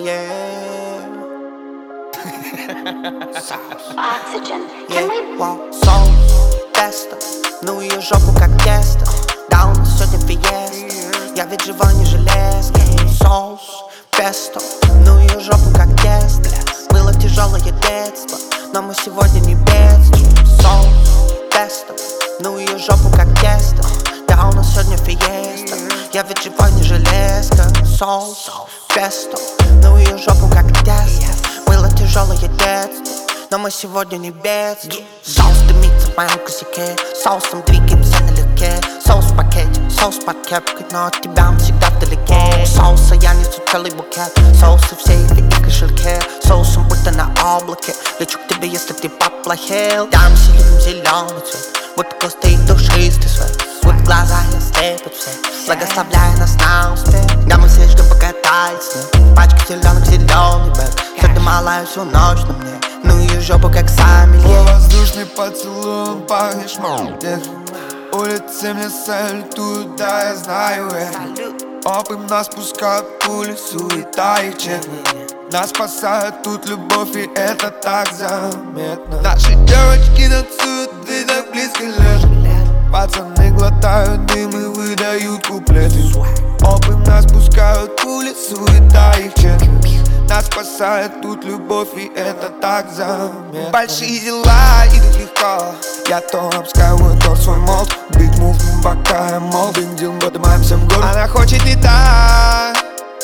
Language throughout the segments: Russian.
Oxygen. Can we... Соус, тесто, ну ее жопу как тесто. Да, у нас сегодня фиеста, я ведь живой не железка. Соус, песто, ну ее жопу как тесто. Было тяжелое детство, но мы сегодня не бедствуем. Соус, тесто, ну ее жопу как тесто. Да, у нас сегодня фиеста, я ведь живой не железка. Соус, песто, ну ее жопу как тесто. Было тяжелое детство, но мы сегодня не бедствуем. Соус дымится в моем косяке, соусом двигаемся налегке. Соус в пакете, соус под кепкой, но от тебя он всегда вдалеке. Соуса я несу целый букет, соусы в сейфе и кошельке. Соусом будто на облаке, лечу к тебе, если ты поплохел. Да, мы все любим зеленый цвет, будто пустые душистый свет. Вот глаза я слепят все, благословляя нас на успех. Да, мы все ждем, пока тает снег, пачка зеленый бэк. Сегодня малая всю ночь на мне, ну ее жопу как сомелье. Воздушный поцелуй, пахнешь молодец. Улицы мне салютуют, да, я знаю это. Опыт нас пускают пули, суета и чек. Нас спасает тут любовь, и это так заметно. Наши девочки танцуют, ты так близко лежишь. Пацаны глотают дым и выдают куплеты. Опыт нас пускают пули, суета и чек. Нас спасает тут любовь, и это так заметно. Большие дела идут легко, я то обскакиваю торт свой молд. Биг мув, пока я мол, бензин, поднимаемся в гору. Она хочет летать,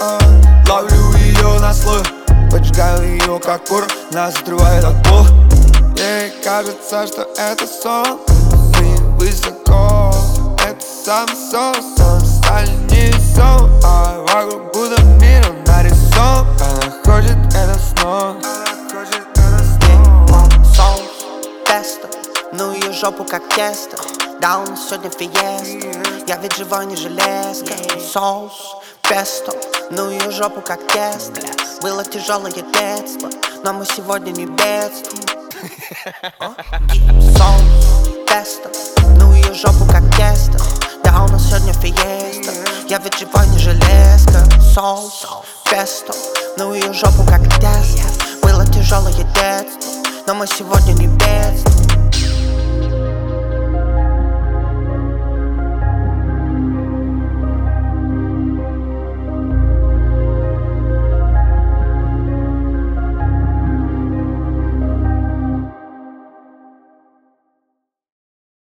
ловлю ее на слой, поджигаю ее как кур, нас отрывает от пола. Ей кажется, что это сон, мы высоко. Это самый соус, он станет не сон, а вокруг будто мир нарисован. Она хочет это снова, Соус, тесто, ну ее жопу как тесто. Да, у нас сегодня фиеста, я ведь живой не железка. Соус, песто, ну ее жопу как тесто. Было тяжелое детство, но мы сегодня не бедствуем. Соус, тесто, ну ее жопу как тесто. Да, у нас сегодня фиеста, я ведь живой не железка. Соус, песто, ну ее жопу как тесто. Было тяжелое детство, но мы сегодня не бедствуем.